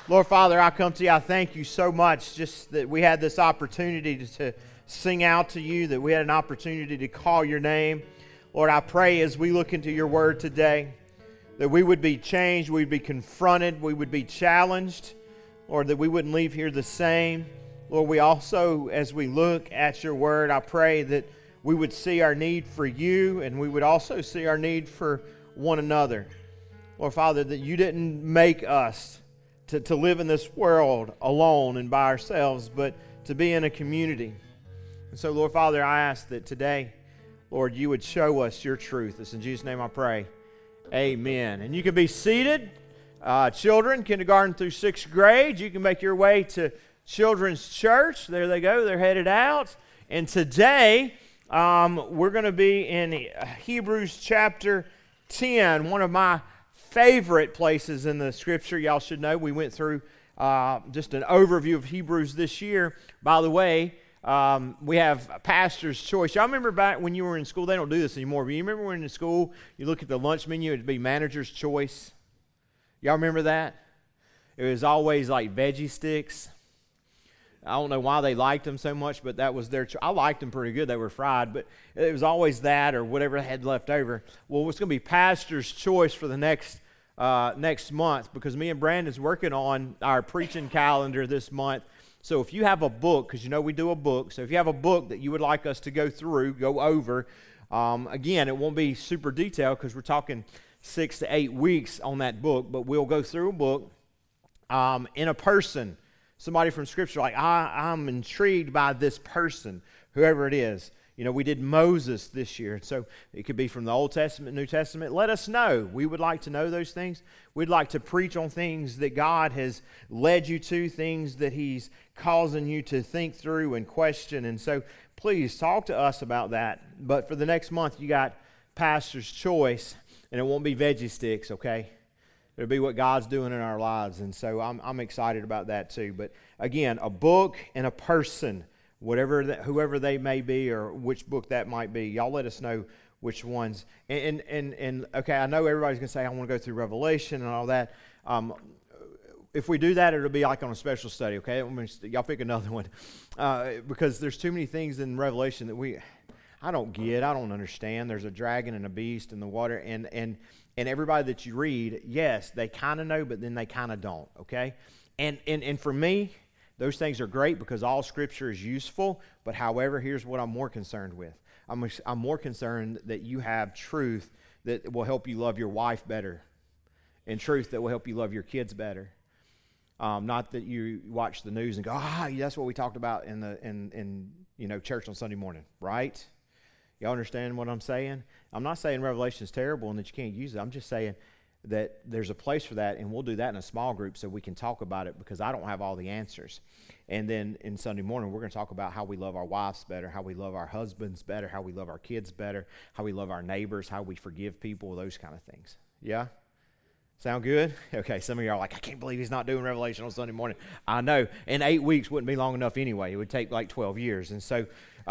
Lord Father, I come to you. I thank you so much just that we had this opportunity to sing out to you, that we had an opportunity to call your name. Lord, I pray as we look into your word today that we would be changed, we would be confronted, we would be challenged. Lord, that we wouldn't leave here the same. Lord, we also, as we look at your word, I pray that we would see our need for you and we would also see our need for one another. Lord Father, that you didn't make us to live in this world alone and by ourselves, but to be in a community. And so, Lord Father, I ask that today, Lord, you would show us your truth. It's in Jesus' name I pray. Amen. And you can be seated. Children, kindergarten through 6th grade, you can make your way to Children's Church. There they go. They're headed out. And today, we're going to be in Hebrews chapter 10, one of my favorite places in the Scripture. Y'all should know we went through just an overview of Hebrews this year. By the way, we have pastor's choice. Y'all remember back when you were in school? They don't do this anymore, but you remember when in school you look at the lunch menu, it'd be manager's choice. Y'all remember that? It was always like veggie sticks. I don't know why they liked them so much, but that was their choice. I liked them pretty good. They were fried, but it was always that or whatever they had left over. Well, it's going to be pastor's choice for the next month, because me and Brandon's working on our preaching calendar this month. So if you have a book, because you know we do a book, so if you have a book that you would like us to go over, again, it won't be super detailed because we're talking 6 to 8 weeks on that book, but we'll go through a book in a person, somebody from Scripture, like I'm intrigued by this person, whoever it is. You know, we did Moses this year, so it could be from the Old Testament, New Testament. Let us know. We would like to know those things. We'd like to preach on things that God has led you to, things that He's causing you to think through and question. And so please talk to us about that. But for the next month, you got pastor's choice, and it won't be veggie sticks, okay? It'll be what God's doing in our lives, and so I'm excited about that too. But again, a book and a person, whoever they may be, or which book that might be, y'all let us know which ones. And okay, I know everybody's gonna say I want to go through Revelation and all that. If we do that, it'll be like on a special study. Okay, y'all pick another one, because there's too many things in Revelation that I don't understand. There's a dragon and a beast in the water, and everybody that you read, yes, they kind of know, but then they kind of don't. Okay, and for me, those things are great because all Scripture is useful, but however, here's what I'm more concerned with. I'm more concerned that you have truth that will help you love your wife better, and truth that will help you love your kids better. Not that you watch the news and go, that's what we talked about in church on Sunday morning, right? Y'all understand what I'm saying? I'm not saying Revelation is terrible and that you can't use it. I'm just saying that there's a place for that, and we'll do that in a small group so we can talk about it, because I don't have all the answers. And then in Sunday morning, we're going to talk about how we love our wives better, how we love our husbands better, how we love our kids better, how we love our neighbors, how we forgive people, those kind of things. Yeah? Sound good? Okay, some of you are like, I can't believe he's not doing Revelation on Sunday morning. I know. And 8 weeks wouldn't be long enough anyway. It would take like 12 years. And so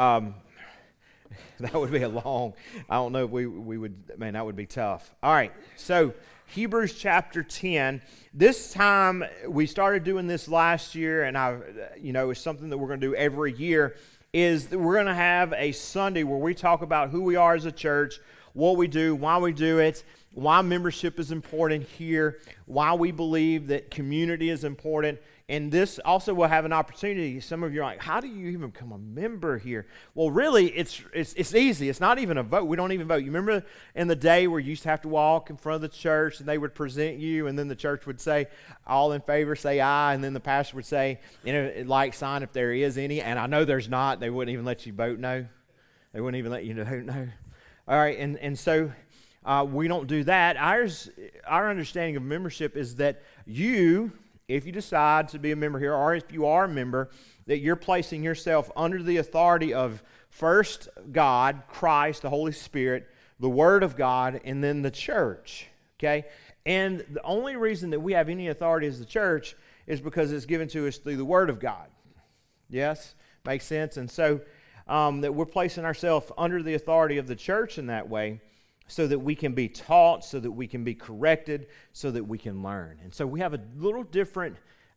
that would be a long, I don't know if we would, man, that would be tough. All right, so Hebrews chapter 10. This time, we started doing this last year, and it's something that we're going to do every year, is that we're going to have a Sunday where we talk about who we are as a church, what we do, why we do it, why membership is important here, why we believe that community is important. And this also will have an opportunity. Some of you are like, how do you even become a member here? Well, really, it's easy. It's not even a vote. We don't even vote. You remember in the day where you used to have to walk in front of the church and they would present you, and then the church would say, all in favor, say aye, and then the pastor would say, like sign if there is any. And I know there's not. They wouldn't even let you vote no. They wouldn't even let you vote no. All right, and so we don't do that. Our understanding of membership is that if you decide to be a member here, or if you are a member, that you're placing yourself under the authority of first God, Christ, the Holy Spirit, the Word of God, and then the church, okay? And the only reason that we have any authority as the church is because it's given to us through the Word of God. Yes? Makes sense? And so that we're placing ourselves under the authority of the church in that way, so that we can be taught, so that we can be corrected, so that we can learn. And so we have a little different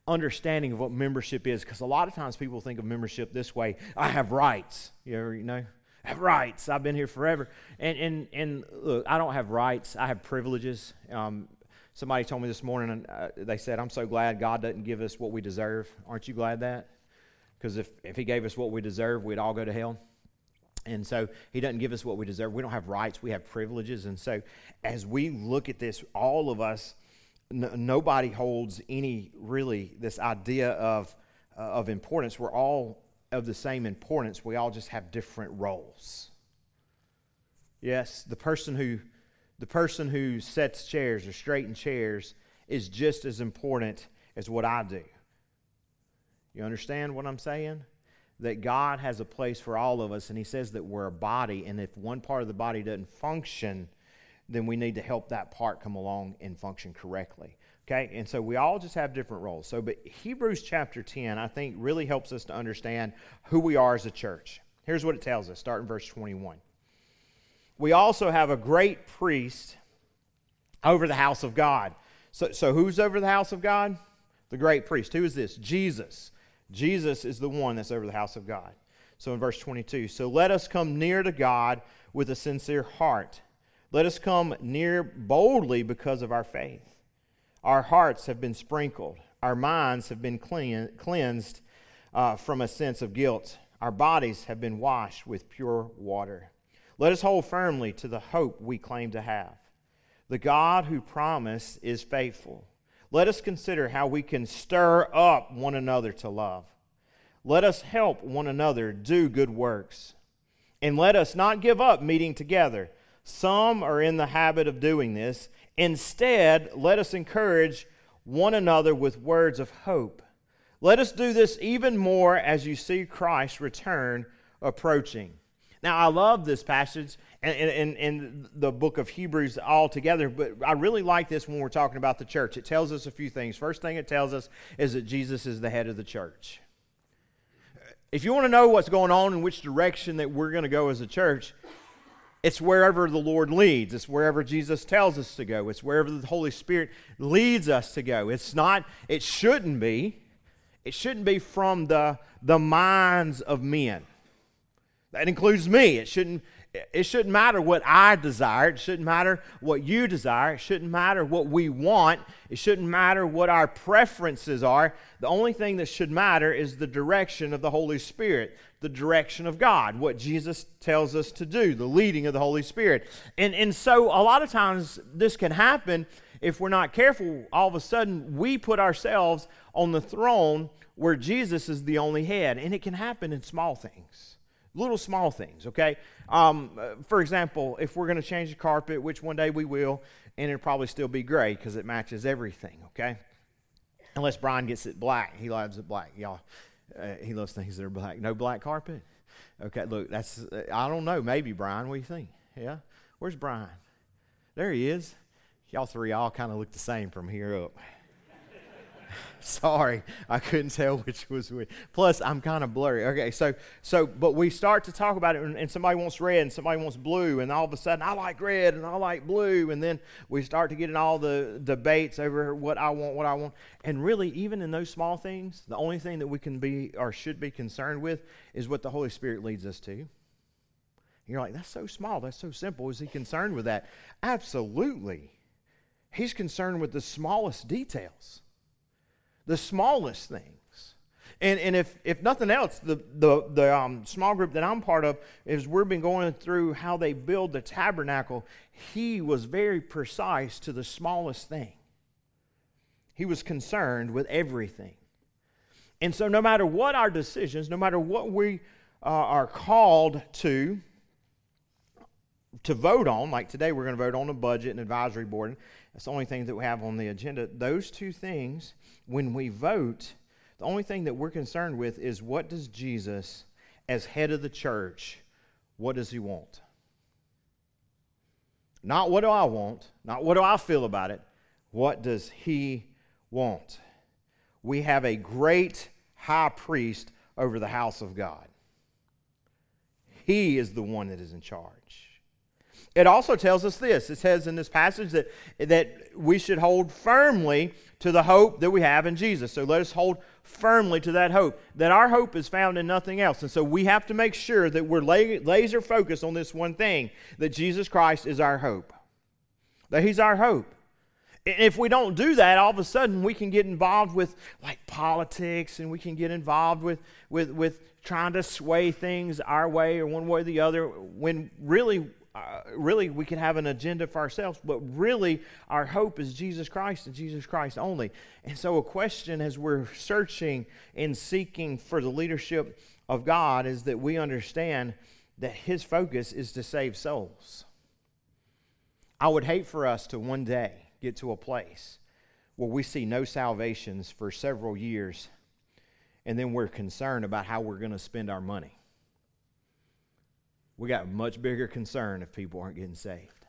understanding of what membership is, because a lot of times people think of membership this way: I have rights. I have rights. I've been here forever. And look, I don't have rights. I have privileges. Somebody told me this morning, they said, I'm so glad God doesn't give us what we deserve. Aren't you glad that? Because if He gave us what we deserve, we'd all go to hell. And so He doesn't give us what we deserve. We don't have rights. We have privileges. And so as we look at this, all of us, nobody holds this idea of importance. We're all of the same importance. We all just have different roles. Yes, the person who sets chairs or straightens chairs is just as important as what I do. You understand what I'm saying? That God has a place for all of us, and He says that we're a body, and if one part of the body doesn't function, then we need to help that part come along and function correctly. Okay? And so we all just have different roles. But Hebrews chapter 10, I think, really helps us to understand who we are as a church. Here's what it tells us, starting verse 21. We also have a great priest over the house of God. So who's over the house of God? The great priest. Who is this? Jesus. Jesus is the one that's over the house of God. So in verse 22, so let us come near to God with a sincere heart. Let us come near boldly because of our faith. Our hearts have been sprinkled. Our minds have been cleansed from a sense of guilt. Our bodies have been washed with pure water. Let us hold firmly to the hope we claim to have. The God who promised is faithful. Let us consider how we can stir up one another to love. Let us help one another do good works. And let us not give up meeting together. Some are in the habit of doing this. Instead, let us encourage one another with words of hope. Let us do this even more as you see Christ's return approaching. Now, I love this passage and the book of Hebrews altogether, but I really like this when we're talking about the church. It tells us a few things. First thing it tells us is that Jesus is the head of the church. If you want to know what's going on and which direction that we're going to go as a church, it's wherever the Lord leads. It's wherever Jesus tells us to go. It's wherever the Holy Spirit leads us to go. It shouldn't be from the minds of men. That includes me. It shouldn't matter what I desire. It shouldn't matter what you desire. It shouldn't matter what we want. It shouldn't matter what our preferences are. The only thing that should matter is the direction of the Holy Spirit, the direction of God, what Jesus tells us to do, the leading of the Holy Spirit. And so a lot of times this can happen if we're not careful. All of a sudden we put ourselves on the throne where Jesus is the only head. And it can happen in small things. Little small things, okay? For example, if we're going to change the carpet, which one day we will, and it'll probably still be gray because it matches everything, okay? Unless Brian gets it black. He loves it black, y'all. He loves things that are black. No black carpet? Okay, look, that's, I don't know. Maybe, Brian. What do you think? Yeah? Where's Brian? There he is. Y'all three all kind of look the same from here up. Sorry, I couldn't tell which was which. Plus, I'm kind of blurry. Okay, but we start to talk about it, and somebody wants red, and somebody wants blue, and all of a sudden, I like red, and I like blue, and then we start to get in all the debates over what I want. And really, even in those small things, the only thing that we can be or should be concerned with is what the Holy Spirit leads us to. And you're like, that's so small, that's so simple. Is He concerned with that? Absolutely. He's concerned with the smallest details. The smallest things. And if nothing else, the small group that I'm part of, is we've been going through how they build the tabernacle. He was very precise to the smallest thing. He was concerned with everything. And so no matter what our decisions, no matter what we are called to vote on, like today we're going to vote on a budget and advisory board. That's the only thing that we have on the agenda. Those two things, when we vote, the only thing that we're concerned with is what does Jesus, as head of the church, what does He want? Not what do I want, not what do I feel about it. What does He want? We have a great high priest over the house of God. He is the one that is in charge. It also tells us this. It says in this passage that we should hold firmly to the hope that we have in Jesus. So let us hold firmly to that hope, that our hope is found in nothing else. And so we have to make sure that we're laser focused on this one thing, that Jesus Christ is our hope, that He's our hope. And if we don't do that, all of a sudden we can get involved with like politics, and we can get involved with trying to sway things our way or one way or the other, when really we can have an agenda for ourselves, but really our hope is Jesus Christ and Jesus Christ only. And so a question as we're searching and seeking for the leadership of God is that we understand that His focus is to save souls. I would hate for us to one day get to a place where we see no salvations for several years, and then we're concerned about how we're going to spend our money. We got much bigger concern if people aren't getting saved.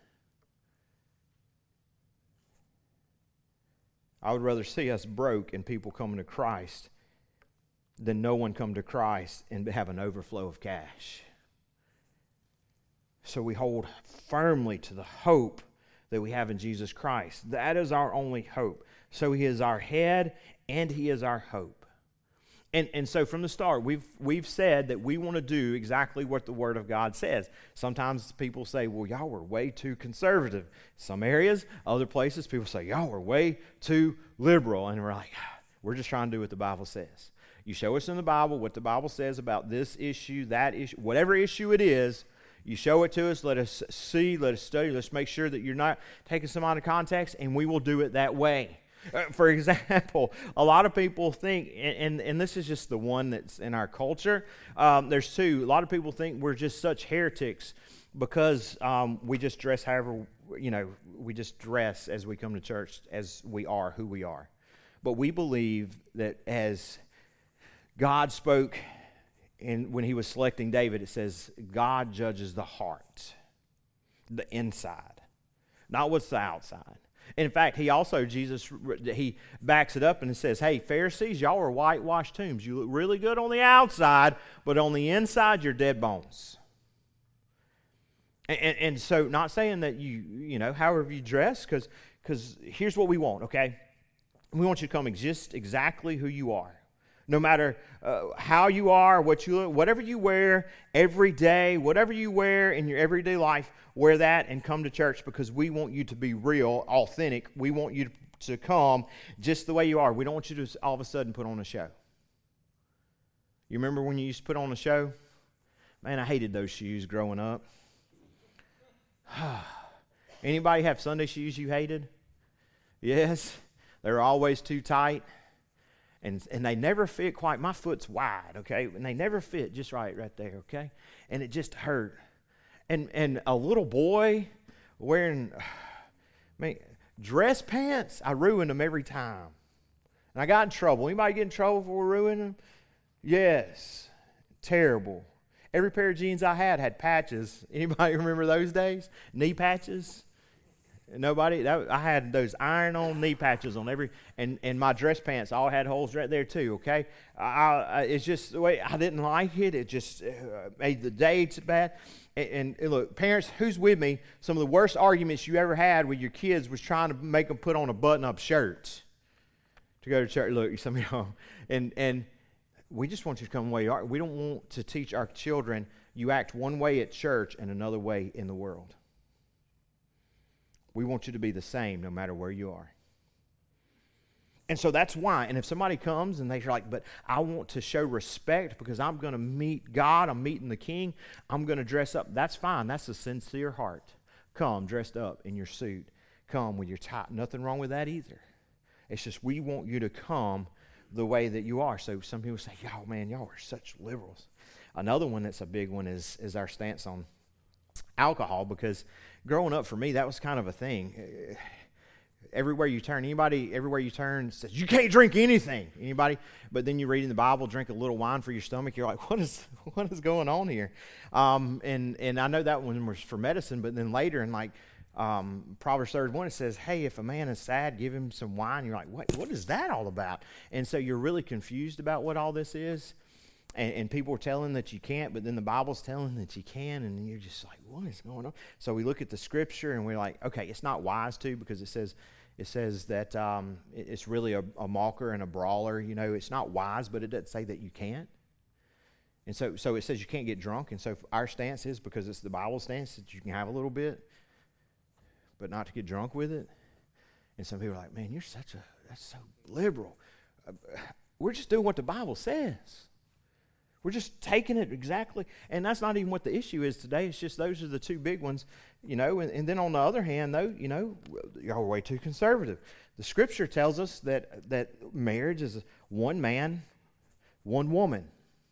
I would rather see us broke and people coming to Christ than no one come to Christ and have an overflow of cash. So we hold firmly to the hope that we have in Jesus Christ. That is our only hope. So He is our head and He is our hope. And so from the start, we've said that we want to do exactly what the Word of God says. Sometimes people say, well, y'all were way too conservative. Some areas, other places, people say, y'all were way too liberal. And we're like, we're just trying to do what the Bible says. You show us in the Bible what the Bible says about this issue, that issue, whatever issue it is, you show it to us, let us see, let us study, let's make sure that you're not taking some out of context, and we will do it that way. For example, a lot of people think, and this is just the one that's in our culture, there's two. A lot of people think we're just such heretics because we just dress however, we just dress as we come to church, as we are, who we are. But we believe that as God spoke, and when He was selecting David, it says, God judges the heart, the inside, not what's the outside. In fact, Jesus backs it up and it says, hey, Pharisees, y'all are whitewashed tombs. You look really good on the outside, but on the inside, you're dead bones. And so not saying that however you dress, because here's what we want, okay? We want you to come just exactly who you are. No matter how you are, what you look, whatever you wear every day, whatever you wear in your everyday life, wear that and come to church, because we want you to be real, authentic. We want you to come just the way you are. We don't want you to all of a sudden put on a show. You remember when you used to put on a show? Man, I hated those shoes growing up. Anybody have Sunday shoes you hated? Yes? They were always too tight. And they never fit quite. My foot's wide, okay? And they never fit just right there, okay? And it just hurt. And a little boy wearing dress pants, I ruined them every time. And I got in trouble. Anybody get in trouble for ruining them? Yes. Terrible. Every pair of jeans I had patches. Anybody remember those days? Knee patches? Nobody? I had those iron-on knee patches on every, and my dress pants all had holes right there too, okay? It's just the way, I didn't like it. It just made the day bad. And look, parents, who's with me? Some of the worst arguments you ever had with your kids was trying to make them put on a button-up shirt to go to church. Look, some of y'all, and we just want you to come the way you are. We don't want to teach our children you act one way at church and another way in the world. We want you to be the same no matter where you are. And so that's why. And if somebody comes and they're like, but I want to show respect because I'm going to meet God, I'm meeting the King, I'm going to dress up, that's fine. That's a sincere heart. Come dressed up in your suit. Come with your tie. Nothing wrong with that either. It's just we want you to come the way that you are. So some people say, y'all, man, y'all are such liberals. Another one that's a big one is our stance on alcohol, because growing up for me, that was kind of a thing. Everywhere you turn, everywhere you turn says, you can't drink anything. Anybody? But then you read in the Bible, drink a little wine for your stomach. You're like, what is going on here? And I know that one was for medicine, but then later in Proverbs 31, it says, hey, if a man is sad, give him some wine. You're like, what is that all about? And so you're really confused about what all this is. And people are telling that you can't, but then the Bible's telling that you can, and you're just like, what is going on? So we look at the Scripture, and we're like, okay, it's not wise to, because it says that it's really a mocker and a brawler. It's not wise, but it doesn't say that you can't. And so it says you can't get drunk, and so our stance is, because it's the Bible stance, that you can have a little bit, but not to get drunk with it. And some people are like, man, that's so liberal. We're just doing what the Bible says. We're just taking it exactly, and that's not even what the issue is today. It's just those are the two big ones, and then on the other hand, though, y'all are way too conservative. The Scripture tells us that marriage is one man, one woman.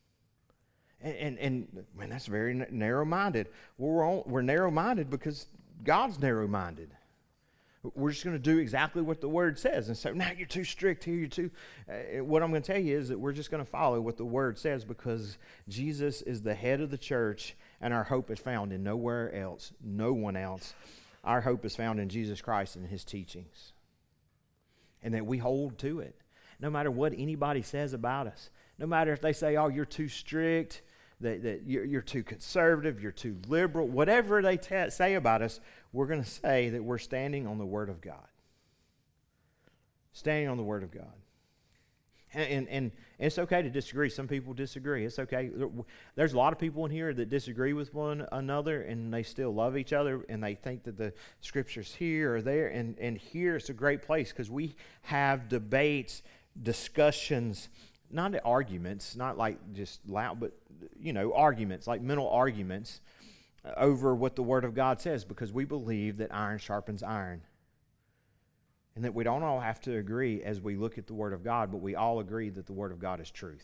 And man, that's very narrow-minded. Well, we're narrow-minded because God's narrow-minded. We're just going to do exactly what the Word says. And so, now you're too strict here, you're too... what I'm going to tell you is that we're just going to follow what the Word says, because Jesus is the head of the church, and our hope is found in nowhere else, no one else. Our hope is found in Jesus Christ and His teachings. And that we hold to it. No matter what anybody says about us. No matter if they say, oh, you're too strict, that you're too conservative, you're too liberal, whatever they say about us, we're going to say that we're standing on the Word of God. Standing on the Word of God. And it's okay to disagree. Some people disagree. It's okay. There's a lot of people in here that disagree with one another, and they still love each other, and they think that the Scripture's here or there. And here it's a great place, because we have debates, discussions, not arguments, not like just loud, but arguments, like mental arguments over what the Word of God says, because we believe that iron sharpens iron. And that we don't all have to agree as we look at the Word of God, but we all agree that the Word of God is truth.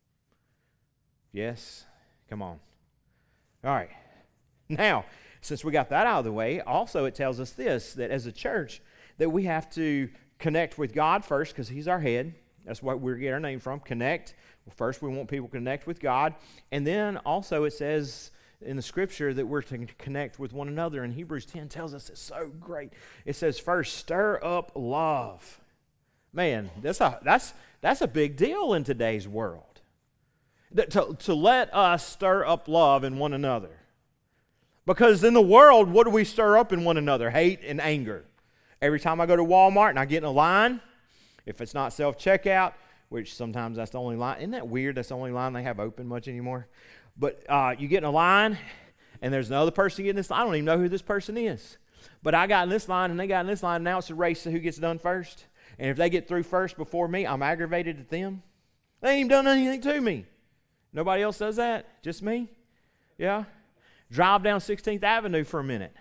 Yes? Come on. All right. Now, since we got that out of the way, also it tells us this, that as a church, that we have to connect with God first, because He's our head. That's what we get our name from, connect. Well, first, we want people to connect with God. And then also it says in the Scripture that we're to connect with one another. And Hebrews 10 tells us it's so great. It says, first, stir up love. Man, that's a big deal in today's world. To let us stir up love in one another. Because in the world, what do we stir up in one another? Hate and anger. Every time I go to Walmart and I get in a line, if it's not self-checkout, which sometimes that's the only line. Isn't that weird? That's the only line they have open much anymore. But you get in a line, and there's another person getting this line. I don't even know who this person is. But I got in this line, and they got in this line, and now it's a race to who gets done first. And if they get through first before me, I'm aggravated at them. They ain't even done anything to me. Nobody else does that? Just me? Yeah? Drive down 16th Avenue for a minute.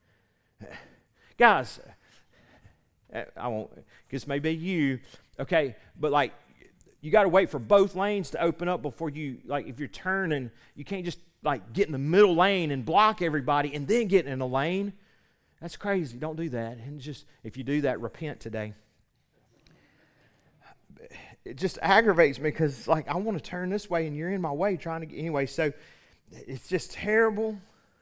Guys, I won't, this may be you, okay, but like, you got to wait for both lanes to open up before you, like, if you're turning, you can't just, like, get in the middle lane and block everybody and then get in a lane. That's crazy. Don't do that. And just, if you do that, repent today. It just aggravates me because, like, I want to turn this way and you're in my way trying to get, anyway, so it's just terrible.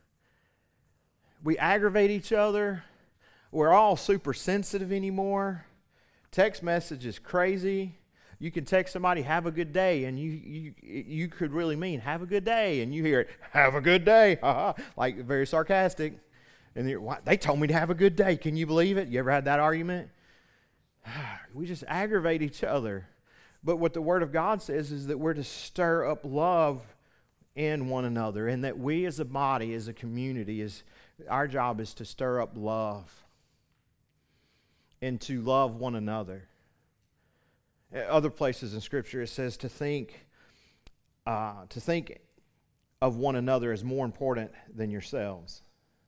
We aggravate each other. We're all super sensitive anymore. Text message is crazy. You can text somebody, have a good day, and you could really mean, have a good day, and you hear it, have a good day, like very sarcastic. And they told me to have a good day. Can you believe it? You ever had that argument? We just aggravate each other. But what the Word of God says is that we're to stir up love in one another, and that we as a body, as a community, our job is to stir up love and to love one another. Other places in Scripture it says to think of one another as more important than yourselves.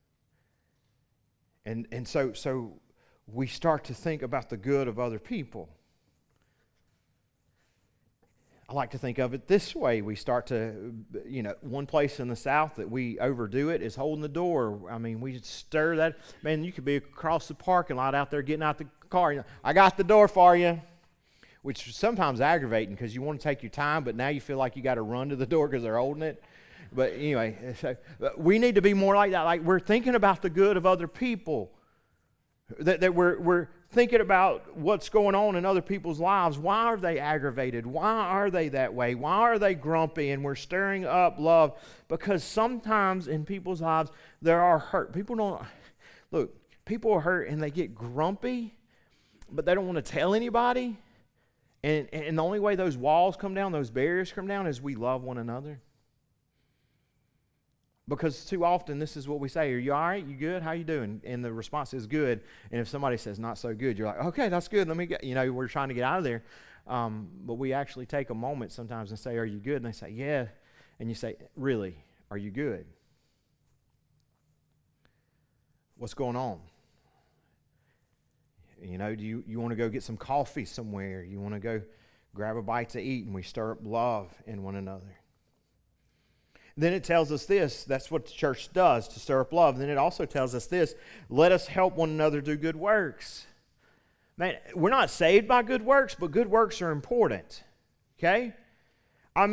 And so we start to think about the good of other people. I like to think of it this way. We start to, one place in the South that we overdo it is holding the door. I mean, we stir that. Man, you could be across the parking lot out there getting out the car. I got the door for you. Which is sometimes aggravating because you want to take your time, but now you feel like you got to run to the door because they're holding it. But anyway, we need to be more like that. Like we're thinking about the good of other people. That we're thinking about what's going on in other people's lives. Why are they aggravated? Why are they that way? Why are they grumpy? And we're stirring up love because sometimes in people's lives there are hurt. People are hurt and they get grumpy, but they don't want to tell anybody. And the only way those walls come down, those barriers come down, is we love one another. Because too often this is what we say: are you all right? You good? How you doing? And the response is good. And if somebody says not so good, you're like, okay, that's good. Let me get, we're trying to get out of there. But we actually take a moment sometimes and say, are you good? And they say, yeah. And you say, really, are you good? What's going on? Do you want to go get some coffee somewhere? You want to go grab a bite to eat? And we stir up love in one another. Then it tells us this. That's what the church does, to stir up love. Then it also tells us this: let us help one another do good works. Man, we're not saved by good works, but good works are important. Okay? Let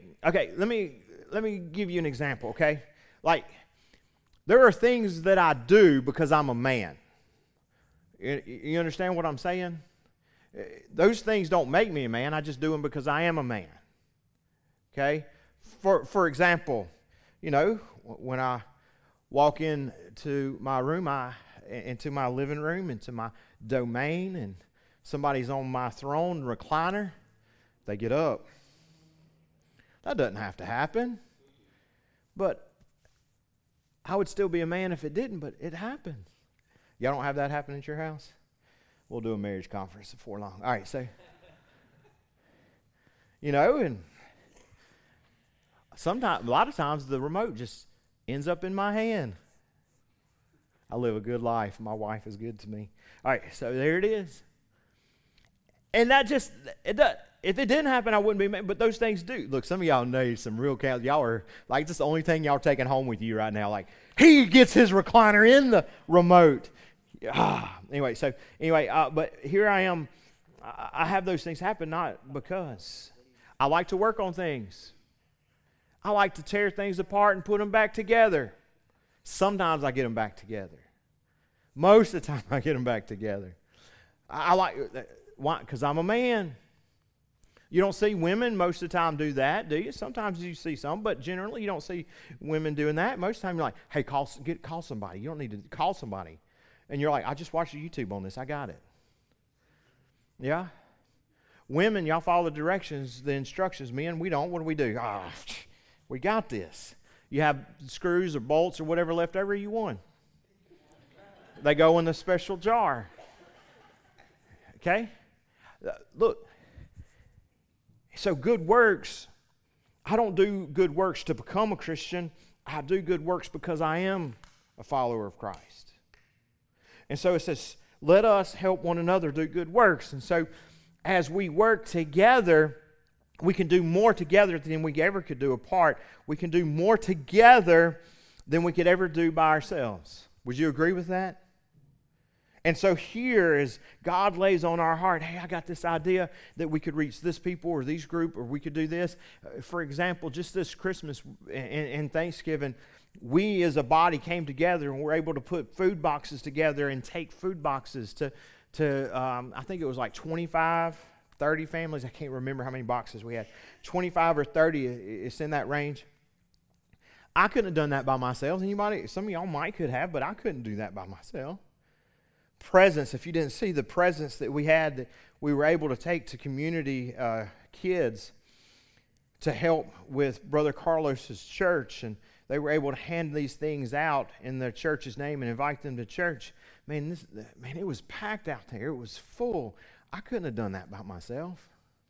me give you an example, okay? Like, there are things that I do because I'm a man. You understand what I'm saying? Those things don't make me a man. I just do them because I am a man. Okay? For example, when I walk into my room, into my living room, into my domain, and somebody's on my throne recliner, they get up. That doesn't have to happen. But I would still be a man if it didn't, but it happens. Y'all don't have that happen at your house? We'll do a marriage conference before long. All right, so, and sometimes, a lot of times, the remote just ends up in my hand. I live a good life. My wife is good to me. All right, so there it is. And that just, it does. If it didn't happen, I wouldn't be mad, but those things do. Look, some of y'all know some real counts. Y'all are, like, this is the only thing y'all are taking home with you right now. Like, he gets his recliner in the remote. But here I am. I have those things happen not because I like to work on things. I like to tear things apart and put them back together. Sometimes I get them back together. Most of the time I get them back together. Why? Because I'm a man. You don't see women most of the time do that, do you? Sometimes you see some, but generally you don't see women doing that. Most of the time you're like, hey, call somebody. You don't need to call somebody. And you're like, I just watched a YouTube on this. I got it. Yeah? Women, y'all follow the directions, the instructions. Men, we don't. What do? We got this. You have screws or bolts or whatever left over, you won. They go in the special jar. Okay? Look. So good works, I don't do good works to become a Christian. I do good works because I am a follower of Christ. And so it says, let us help one another do good works. And so as we work together, we can do more together than we ever could do apart. We can do more together than we could ever do by ourselves. Would you agree with that? And so here is God lays on our heart, hey, I got this idea that we could reach this people or these group, or we could do this. For example, just this Christmas and Thanksgiving, we as a body came together and were able to put food boxes together and take food boxes to I think it was like 25, 30 families. I can't remember how many boxes we had. 25 or 30, it's in that range. I couldn't have done that by myself. Some of y'all might could have, but I couldn't do that by myself. Presents, if you didn't see the presents that we had, that we were able to take to community kids to help with Brother Carlos's church, and they were able to hand these things out in the church's name and invite them to church. Man, it was packed out there. It was full. I couldn't have done that by myself.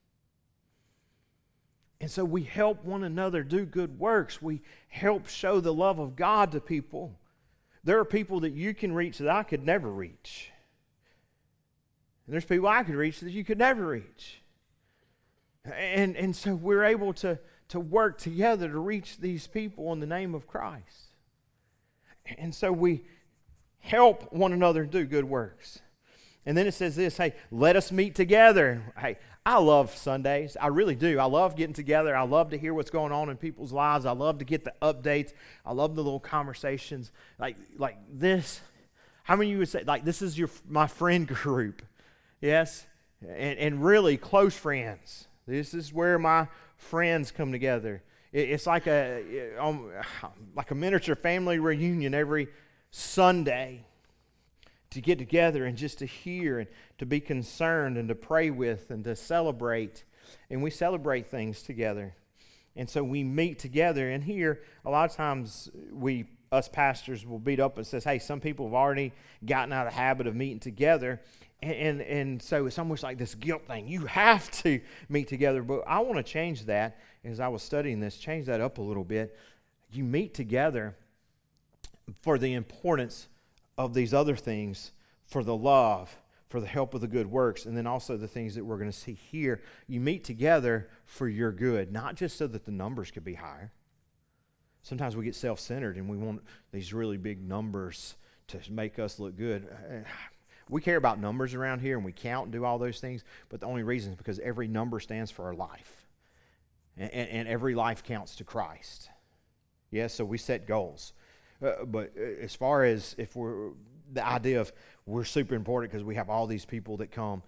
And so we help one another do good works. We help show the love of God to people. There are people that you can reach that I could never reach. And there's people I could reach that you could never reach. And so we're able to work together to reach these people in the name of Christ. And so we help one another do good works. And then it says this, hey, let us meet together. Hey, I love Sundays. I really do. I love getting together. I love to hear what's going on in people's lives. I love to get the updates. I love the little conversations like this. How many of you would say, like, this is my friend group? Yes? And really close friends. This is where my friends come together. It's like a miniature family reunion every Sunday to get together and just to hear and to be concerned and to pray with and to celebrate. And we celebrate things together. And so we meet together. And here, a lot of times, us pastors will beat up and says, hey, some people have already gotten out of the habit of meeting together. And so it's almost like this guilt thing. You have to meet together. But I want to change that. As I was studying this, change that up a little bit. You meet together for the importance of these other things, for the love, for the help of the good works, and then also the things that we're going to see here. You meet together for your good, not just so that the numbers could be higher. Sometimes we get self-centered and we want these really big numbers to make us look good. We care about numbers around here and we count and do all those things, but the only reason is because every number stands for our life. And every life counts to Christ. Yes, so we set goals. But as far as if the idea of we're super important because we have all these people that come,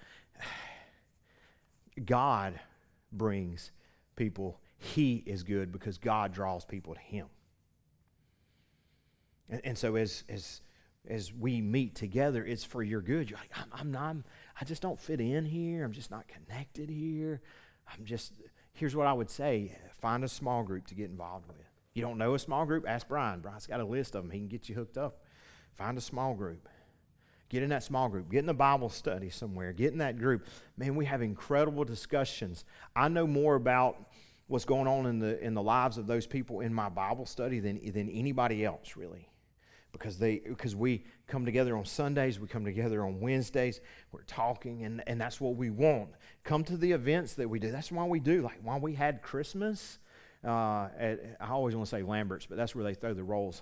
God brings people. He is good because God draws people to Him. And so as we meet together, it's for your good. You're like, I just don't fit in here. I'm just not connected here. Here's what I would say. Find a small group to get involved with. You don't know a small group? Ask Brian. Brian's got a list of them. He can get you hooked up. Find a small group. Get in that small group. Get in a Bible study somewhere. Get in that group. Man, we have incredible discussions. I know more about what's going on in the lives of those people in my Bible study than anybody else, really. Because we come together on Sundays, we come together on Wednesdays, we're talking, and that's what we want. Come to the events that we do. That's why we do. Like, why we had Christmas, I always want to say Lambert's, but that's where they throw the rolls,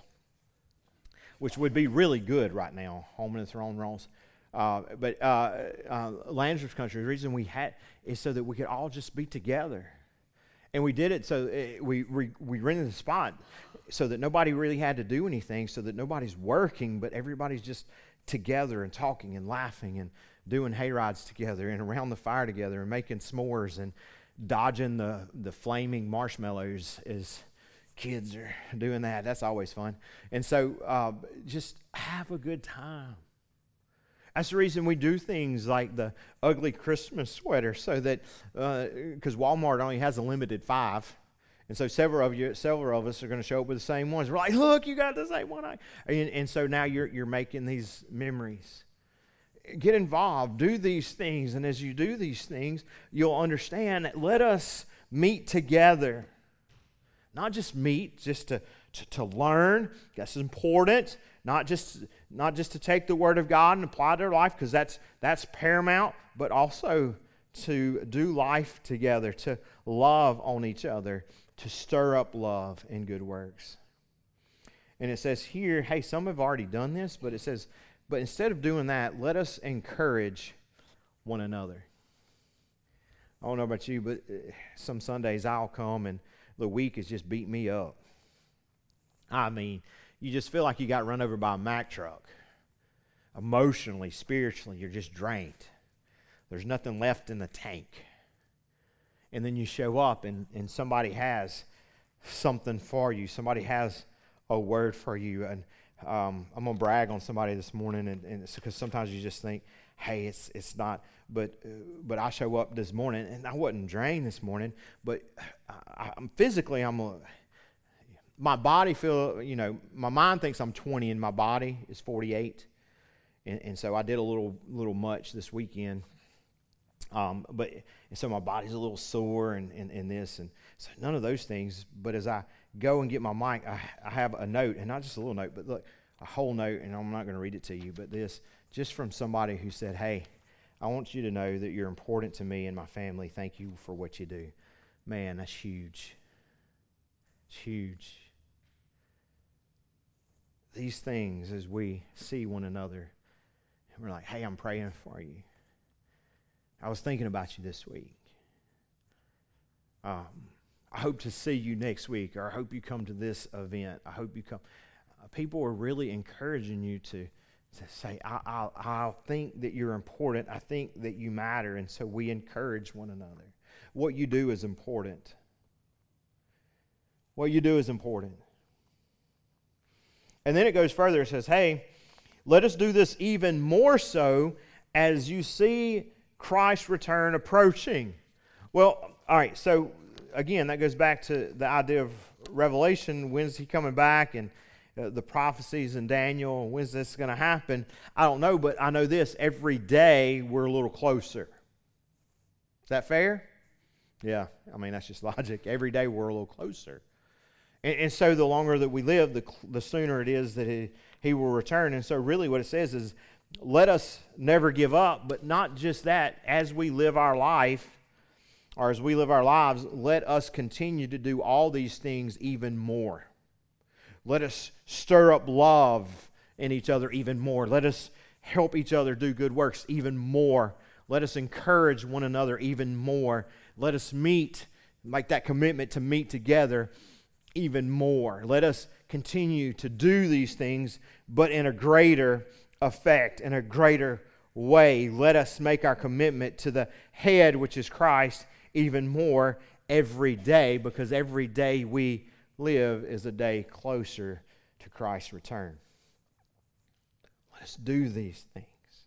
which would be really good right now, home and the throne rolls. But Landsers Country, the reason we had is so that we could all just be together. And we did it so we rented the spot so that nobody really had to do anything, so that nobody's working, but everybody's just together and talking and laughing and doing hay rides together and around the fire together and making s'mores and dodging the flaming marshmallows as kids are doing that. That's always fun. And so just have a good time. That's the reason we do things like the ugly Christmas sweater, so that because Walmart only has a limited 5, and so several of us are going to show up with the same ones. We're like, look, you got the same one. And so now you're making these memories. Get involved. Do these things, and as you do these things, you'll understand that let us meet together. Not just meet, just to learn. That's important. Not just to take the Word of God and apply it to their life, because that's paramount, but also to do life together, to love on each other, to stir up love and good works. And it says here, hey, some have already done this, but it says, but instead of doing that, let us encourage one another. I don't know about you, but some Sundays I'll come and the week has just beat me up. I mean, you just feel like you got run over by a Mack truck. Emotionally, spiritually, you're just drained. There's nothing left in the tank. And then you show up and somebody has something for you. Somebody has a word for you. And I'm going to brag on somebody this morning, and it's because sometimes you just think, hey, it's not. But I show up this morning, and I wasn't drained this morning, but I'm physically, my body my mind thinks I'm 20 and my body is 48. And so I did a little much this weekend. And so my body's a little sore and this, and so none of those things. But as I go and get my mic, I have a note, and not just a little note, but look, a whole note, and I'm not going to read it to you, but this, just from somebody who said, hey, I want you to know that you're important to me and my family. Thank you for what you do. Man, that's huge. It's huge. These things, as we see one another, and we're like, hey, I'm praying for you. I was thinking about you this week. I hope to see you next week, or I hope you come to this event. I hope you come. People are really encouraging you to say, I think that you're important. I think that you matter. And so we encourage one another. What you do is important. What you do is important. And then it goes further. It says, hey, let us do this even more so as you see Christ's return approaching. Well, all right, so again, that goes back to the idea of Revelation. When's he coming back? And the prophecies in Daniel, when's this going to happen? I don't know, but I know this. Every day we're a little closer. Is that fair? Yeah, I mean, that's just logic. Every day we're a little closer. And so the longer that we live, the sooner it is that he will return. And so really what it says is, let us never give up, but not just that. As we live our life, or as we live our lives, let us continue to do all these things even more. Let us stir up love in each other even more. Let us help each other do good works even more. Let us encourage one another even more. Let us meet, make that commitment to meet together even more. Let us continue to do these things, but in a greater effect, in a greater way. Let us make our commitment to the head, which is Christ, even more every day, because every day we live is a day closer to Christ's return. Let us do these things.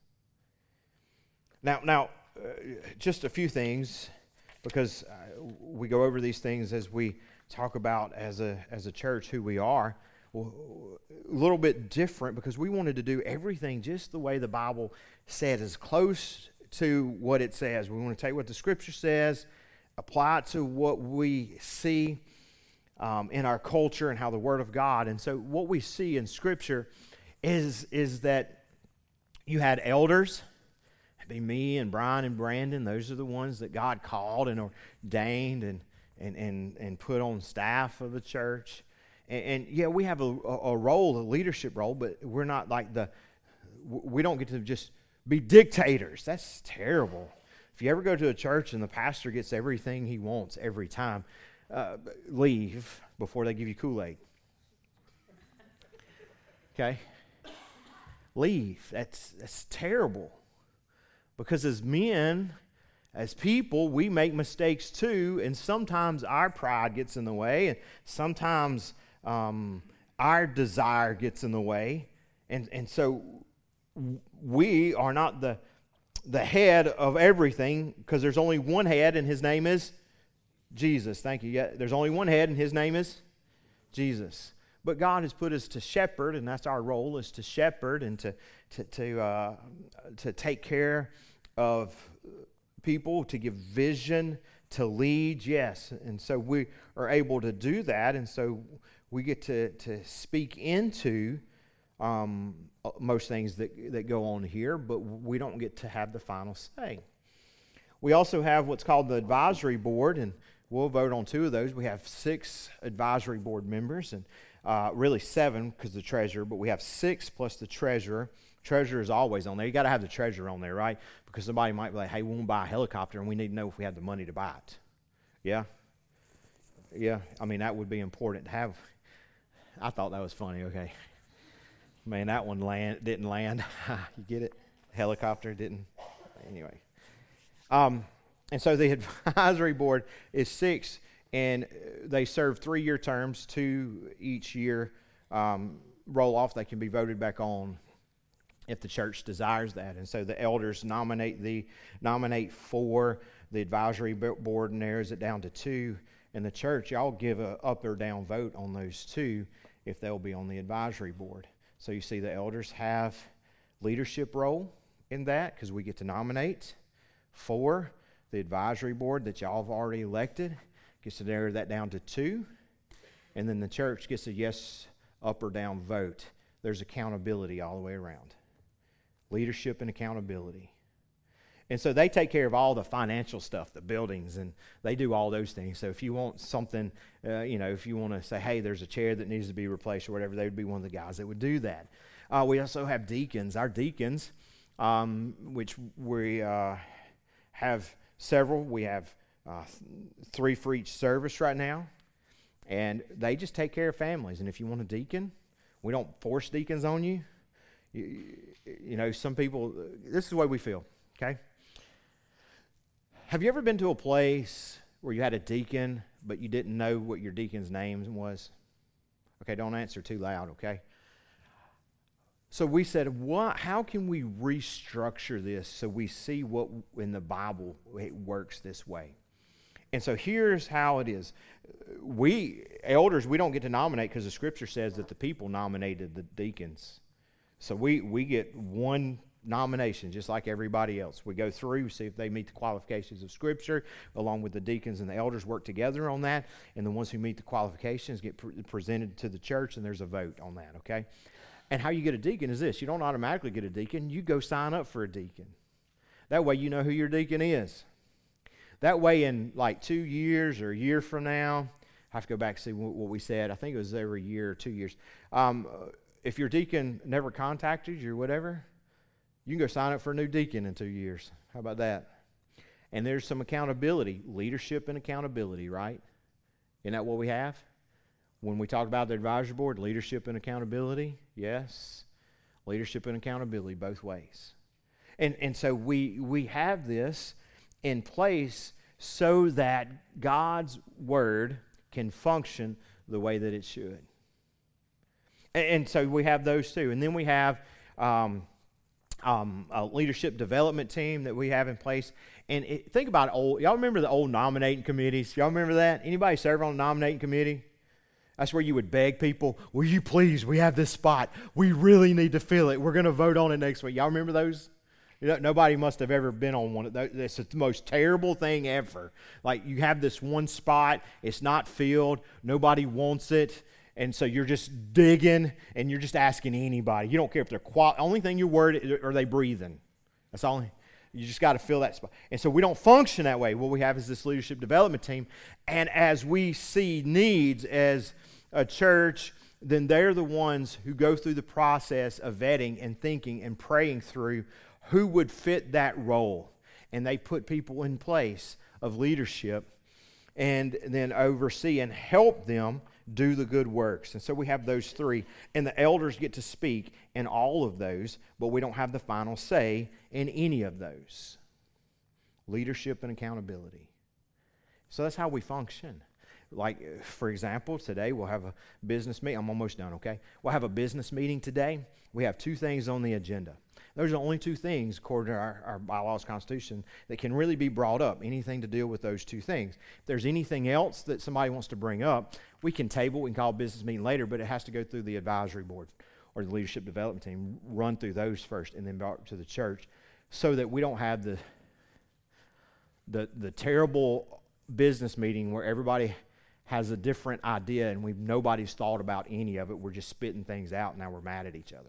Now, just a few things, because we go over these things as we talk about as a church who we are. A little bit different, because we wanted to do everything just the way the Bible said, as close to what it says. We want to take what the Scripture says, apply it to what we see in our culture and how the Word of God. And so what we see in Scripture is that you had elders. It'd be me and Brian and Brandon. Those are the ones that God called and ordained and put on staff of the church. And yeah, we have a role, a leadership role, but we're not like we don't get to just be dictators. That's terrible. If you ever go to a church and the pastor gets everything he wants every time, leave before they give you Kool-Aid. Okay? Leave. That's terrible. Because as men, as people, we make mistakes too, and sometimes our pride gets in the way, and sometimes our desire gets in the way, and so we are not the head of everything, because there's only one head, and his name is Jesus. Thank you. Yeah, there's only one head, and his name is Jesus. But God has put us to shepherd, and that's our role, is to shepherd and to take care of people, to give vision, to lead. Yes, and so we are able to do that, and so we get to speak into most things that go on here, but we don't get to have the final say. We also have what's called the advisory board, and we'll vote on 2 of those. We have 6 advisory board members, and really 7 because the treasurer, but we have 6 plus the treasurer. Treasurer is always on there. You got to have the treasurer on there, right? Because somebody might be like, hey, we want to buy a helicopter, and we need to know if we have the money to buy it. Yeah? Yeah, I mean, that would be important to have. I thought that was funny, okay. Man, that one didn't land. You get it? Helicopter didn't. Anyway. And so the advisory board is 6, and they serve 3-year terms, 2 each year roll off. They can be voted back on if the church desires that. And so the elders nominate 4. The advisory board narrows it down to 2. And the church, y'all give a up or down vote on those 2 if they'll be on the advisory board. So you see the elders have leadership role in that, because we get to nominate 4. The advisory board that y'all have already elected gets to narrow that down to 2. And then the church gets a yes, up or down vote. There's accountability all the way around. Leadership and accountability. And so they take care of all the financial stuff, the buildings, and they do all those things. So if you want something, if you want to say, hey, there's a chair that needs to be replaced or whatever, they would be one of the guys that would do that. We also have deacons. Our deacons, which we have several. We have 3 for each service right now. And they just take care of families. And if you want a deacon, we don't force deacons on you. You know, some people, this is the way we feel, okay? Have you ever been to a place where you had a deacon, but you didn't know what your deacon's name was? Okay, don't answer too loud, okay? So we said, how can we restructure this so we see what in the Bible it works this way? And so here's how it is. We, elders, we don't get to nominate because the Scripture says that the people nominated the deacons. So we get one nomination just like everybody else. We go through, see if they meet the qualifications of Scripture, along with the deacons and the elders work together on that, and the ones who meet the qualifications get presented to the church, and there's a vote on that, okay? And how you get a deacon is this. You don't automatically get a deacon. You go sign up for a deacon. That way you know who your deacon is. That way in like 2 years or a year from now, I have to go back and see what we said. I think it was every year or 2 years. If your deacon never contacted you or whatever, you can go sign up for a new deacon in 2 years. How about that? And there's some accountability, leadership and accountability, right? Isn't that what we have? When we talk about the advisory board, leadership and accountability, yes. Leadership and accountability both ways. And so we have this in place so that God's word can function the way that it should. And so we have those two. And then we have a leadership development team that we have in place. And think about y'all remember the old nominating committees? Y'all remember that? Anybody serve on a nominating committee? That's where you would beg people, will you please, we have this spot. We really need to fill it. We're going to vote on it next week. Y'all remember those? You know, nobody must have ever been on one of those. It's the most terrible thing ever. Like you have this one spot, it's not filled, nobody wants it, and so you're just digging and you're just asking anybody. You don't care if they're only thing you're worried, are they breathing? That's all. You just got to fill that spot. And so we don't function that way. What we have is this leadership development team, and as we see needs as a church, then they're the ones who go through the process of vetting and thinking and praying through who would fit that role. And they put people in place of leadership and then oversee and help them do the good works. And so we have those three. And the elders get to speak in all of those, but we don't have the final say in any of those. Leadership and accountability. So that's how we function. Like, for example, today we'll have a business meeting. I'm almost done, okay? We'll have a business meeting today. We have two things on the agenda. Those are the only two things, according to our bylaws, Constitution, that can really be brought up, anything to deal with those two things. If there's anything else that somebody wants to bring up, we can table, we can call a business meeting later, but it has to go through the advisory board or the leadership development team, run through those first and then brought to the church so that we don't have the terrible business meeting where everybody has a different idea and nobody's thought about any of it. We're just spitting things out and now we're mad at each other.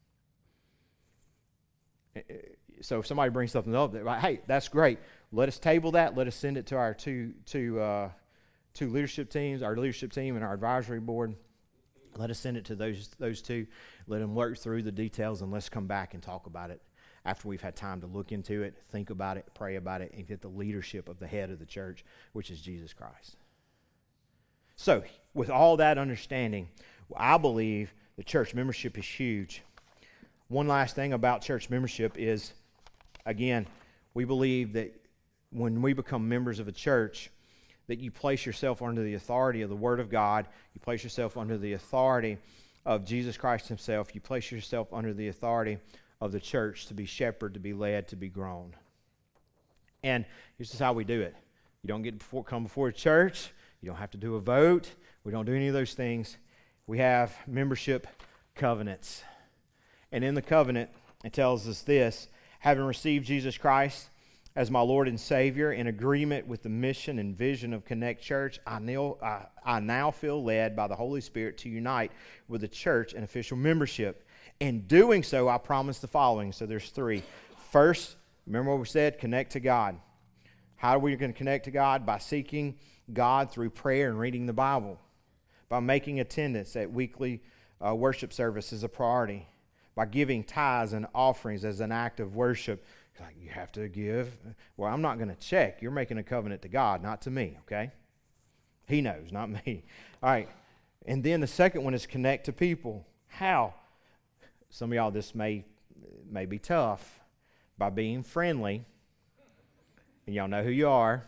So if somebody brings something up, they're like, hey, that's great. Let us table that. Let us send it to our two leadership teams, our leadership team and our advisory board. Let us send it to those two. Let them work through the details, and let's come back and talk about it after we've had time to look into it, think about it, pray about it, and get the leadership of the head of the church, which is Jesus Christ. So with all that understanding, I believe the church membership is huge. One last thing about church membership is, again, we believe that when we become members of a church, that you place yourself under the authority of the Word of God, you place yourself under the authority of Jesus Christ Himself, you place yourself under the authority of the church to be shepherded, to be led, to be grown. And this is how we do it. You don't get to come before a church, you don't have to do a vote, we don't do any of those things. We have membership covenants. And in the covenant, it tells us this: having received Jesus Christ as my Lord and Savior, in agreement with the mission and vision of Connect Church, I now feel led by the Holy Spirit to unite with the church and official membership. In doing so, I promise the following. So there's three. First, remember what we said, connect to God. How are we going to connect to God? By seeking God through prayer and reading the Bible. By making attendance at weekly worship service as a priority. By giving tithes and offerings as an act of worship. Like, you have to give. Well, I'm not going to check. You're making a covenant to God, not to me, okay? He knows, not me. All right. And then the second one is connect to people. How? some of y'all, this may be tough. By being friendly, and y'all know who you are,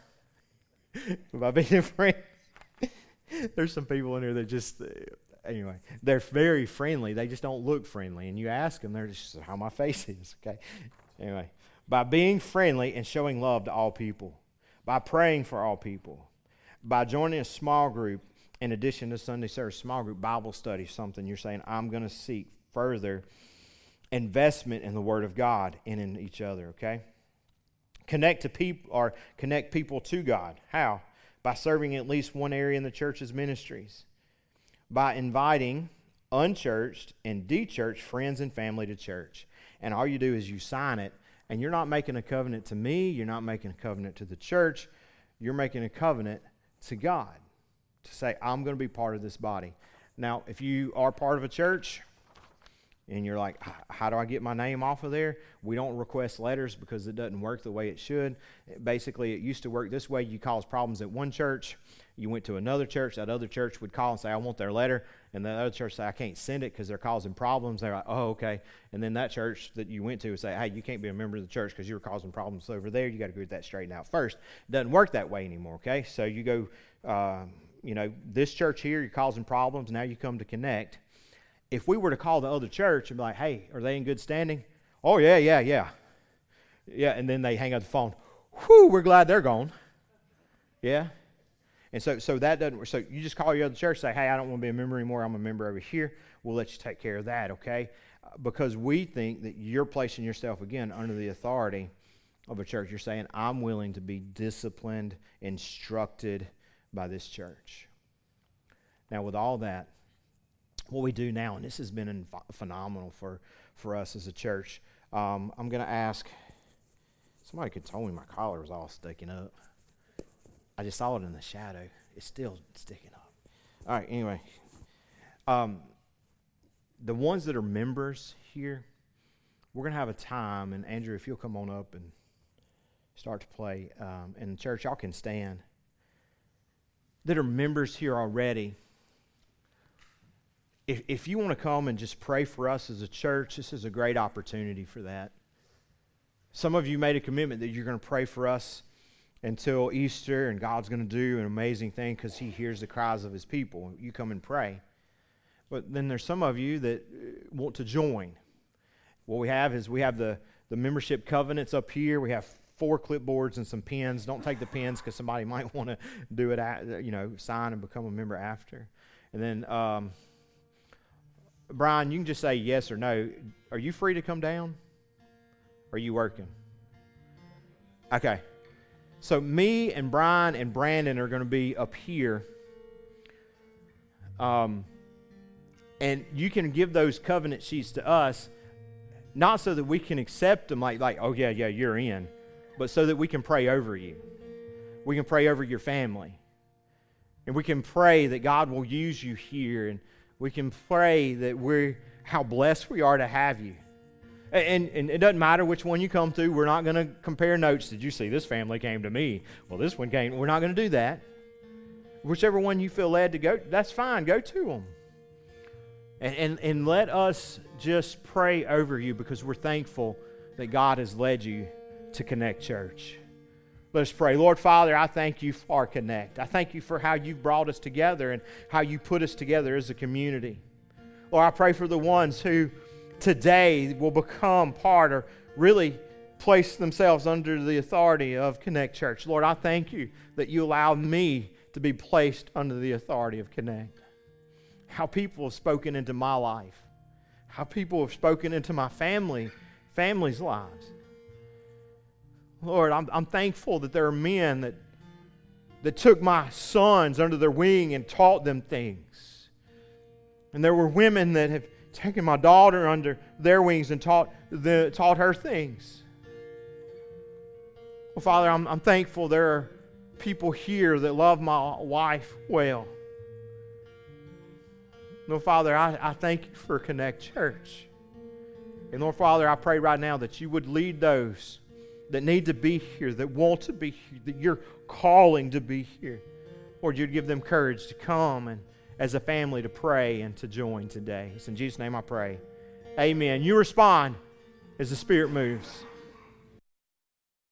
by being friendly, there's some people in here that just, anyway, they're very friendly. They just don't look friendly. And you ask them, they're just how my face is, okay? Anyway, by being friendly and showing love to all people, by praying for all people, by joining a small group, in addition to Sunday service, small group Bible study, something you're saying, I'm going to seek further investment in the Word of God and in each other, okay? Connect people to God. How? By serving at least one area in the church's ministries. By inviting unchurched and de-churched friends and family to church. And all you do is you sign it, and you're not making a covenant to me, you're not making a covenant to the church, you're making a covenant to God to say, I'm going to be part of this body. Now, if you are part of a church, and you're like, how do I get my name off of there? We don't request letters because it doesn't work the way it should. Basically, it used to work this way. You cause problems at one church. You went to another church. That other church would call and say, I want their letter. And the other church say, I can't send it because they're causing problems. They're like, oh, okay. And then that church that you went to would say, hey, you can't be a member of the church because you were causing problems over there. You got to get that straightened out first. It doesn't work that way anymore, okay? So you go, this church here, you're causing problems. Now you come to Connect. If we were to call the other church and be like, hey, are they in good standing? Oh, yeah. Yeah, and then they hang up the phone. Whew, we're glad they're gone. Yeah? And so that doesn't work. So you just call your other church, say, hey, I don't want to be a member anymore. I'm a member over here. We'll let you take care of that, okay? Because we think that you're placing yourself, again, under the authority of a church. You're saying, I'm willing to be disciplined, instructed by this church. Now, with all that, what we do now, and this has been phenomenal for us as a church, I'm going to ask, somebody could tell me my collar was all sticking up. I just saw it in the shadow. It's still sticking up. All right, anyway. The ones that are members here, we're going to have a time, and Andrew, if you'll come on up and start to play, and church, y'all can stand, that are members here already. If you want to come and just pray for us as a church, this is a great opportunity for that. Some of you made a commitment that you're going to pray for us until Easter, and God's going to do an amazing thing because He hears the cries of His people. You come and pray. But then there's some of you that want to join. What we have is we have the membership covenants up here. We have 4 clipboards and some pens. Don't take the pens because somebody might want to do it, sign and become a member after. And then Brian, you can just say yes or no. Are you free to come down? Or are you working? Okay. So me and Brian and Brandon are going to be up here. And you can give those covenant sheets to us, not so that we can accept them like, oh yeah, you're in, but so that we can pray over you. We can pray over your family. And we can pray that God will use you here, and we can pray that how blessed we are to have you. And it doesn't matter which one you come to. We're not going to compare notes. Did you see this family came to me? Well, this one came. We're not going to do that. Whichever one you feel led to go, that's fine. Go to them. And let us just pray over you because we're thankful that God has led you to Connect Church. Let us pray. Lord Father, I thank you for Connect. I thank you for how you've brought us together and how you put us together as a community. Lord, I pray for the ones who today will become part or really place themselves under the authority of Connect Church. Lord, I thank you that you allowed me to be placed under the authority of Connect. How people have spoken into my life. How people have spoken into my family's lives. Lord, I'm thankful that there are men that took my sons under their wing and taught them things. And there were women that have taken my daughter under their wings and taught her things. Well, Father, I'm thankful there are people here that love my wife well. Lord Father, I thank you for Connect Church. And Lord Father, I pray right now that you would lead those that need to be here, that want to be here, that you're calling to be here. Lord, you'd give them courage to come and as a family to pray and to join today. It's in Jesus' name I pray. Amen. You respond as the Spirit moves.